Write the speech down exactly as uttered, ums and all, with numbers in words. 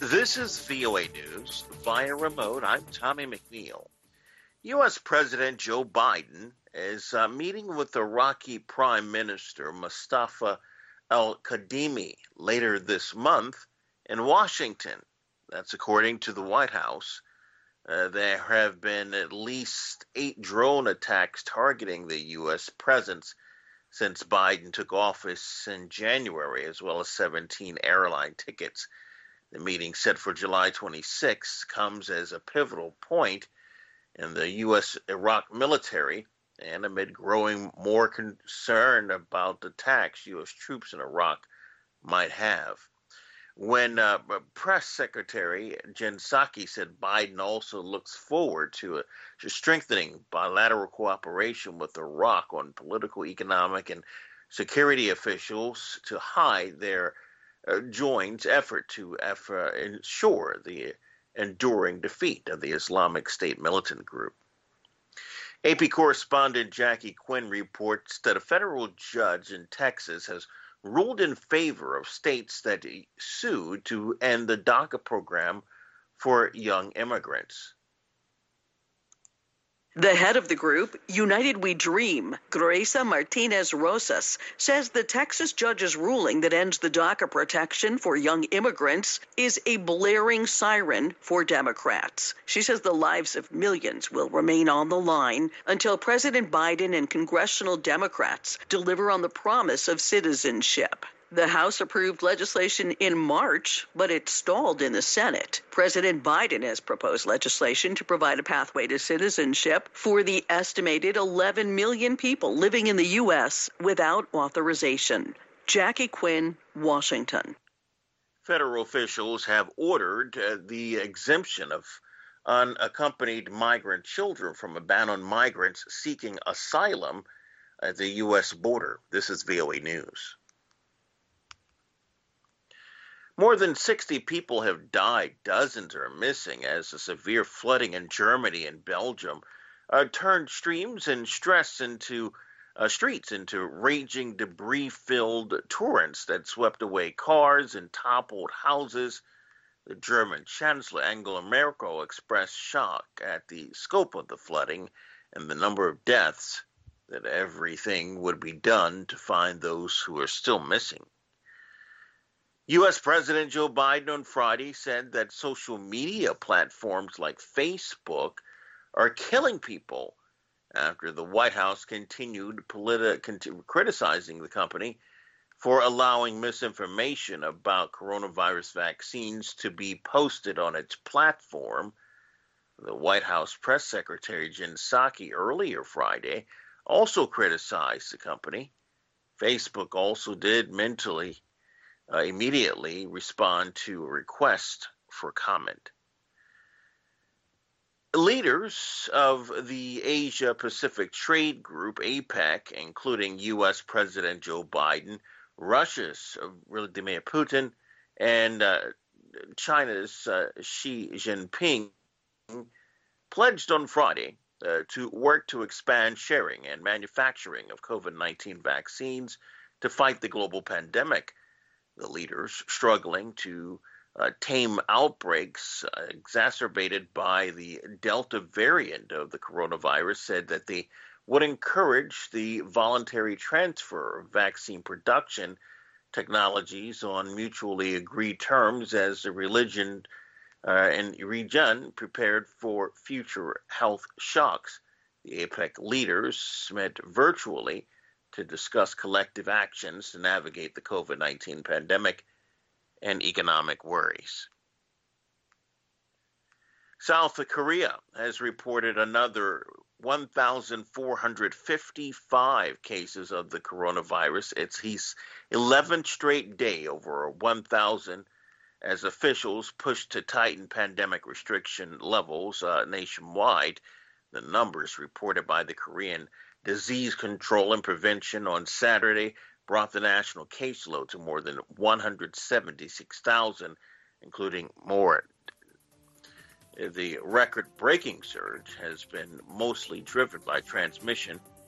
This is V O A News via remote. I'm Tommy McNeil. U S. President Joe Biden is uh, meeting with Iraqi Prime Minister Mustafa al-Kadhimi later this month in Washington. That's according to the White House. Uh, there have been at least eight drone attacks targeting the U S presence since Biden took office in January, as well as seventeen airline tickets. The meeting set for July twenty-sixth comes as a pivotal point in the U S. Iraq military and amid growing more concern about the attacks U S troops in Iraq might have. When uh, Press Secretary Jen Psaki said Biden also looks forward to, uh, to strengthening bilateral cooperation with Iraq on political, economic, and security officials to hide their uh, joint effort to effort ensure the enduring defeat of the Islamic State militant group. A P correspondent Jackie Quinn reports that a federal judge in Texas has ruled in favor of states that sued to end the DACA program for young immigrants. The head of the group, United We Dream, Gracia Martinez Rosas, says the Texas judge's ruling that ends the DACA protection for young immigrants is a blaring siren for Democrats. She says the lives of millions will remain on the line until President Biden and congressional Democrats deliver on the promise of citizenship. The House approved legislation in March, but it stalled in the Senate. President Biden has proposed legislation to provide a pathway to citizenship for the estimated eleven million people living in the U S without authorization. Jackie Quinn, Washington. Federal officials have ordered uh, the exemption of unaccompanied migrant children from a ban on migrants seeking asylum at the U S border. This is V O A News. More than sixty people have died, dozens are missing as the severe flooding in Germany and Belgium uh, turned streams and stress into uh, streets into raging debris-filled torrents that swept away cars and toppled houses. The German Chancellor Angela Merkel expressed shock at the scope of the flooding and the number of deaths, that everything would be done to find those who are still missing. U S. President Joe Biden on Friday said that social media platforms like Facebook are killing people after the White House continued politi- continue criticizing the company for allowing misinformation about coronavirus vaccines to be posted on its platform. The White House press secretary Jen Psaki earlier Friday also criticized the company. Facebook also did mentally Uh, immediately respond to a request for comment. Leaders of the Asia-Pacific Trade Group, APEC, including U S. President Joe Biden, Russia's uh, Vladimir Putin, and uh, China's uh, Xi Jinping, pledged on Friday uh, to work to expand sharing and manufacturing of COVID nineteen vaccines to fight the global pandemic. The leaders struggling to uh, tame outbreaks uh, exacerbated by the Delta variant of the coronavirus said that they would encourage the voluntary transfer of vaccine production technologies on mutually agreed terms as the religion uh, and region prepared for future health shocks. The APEC leaders met virtually to discuss collective actions to navigate the COVID nineteen pandemic and economic worries. South Korea has reported another one thousand four hundred fifty-five cases of the coronavirus. It's its eleventh straight day over one thousand as officials push to tighten pandemic restriction levels uh, nationwide. The numbers reported by the Korean Disease Control and Prevention on Saturday brought the national caseload to more than one hundred seventy-six thousand, including more. The record-breaking surge has been mostly driven by transmission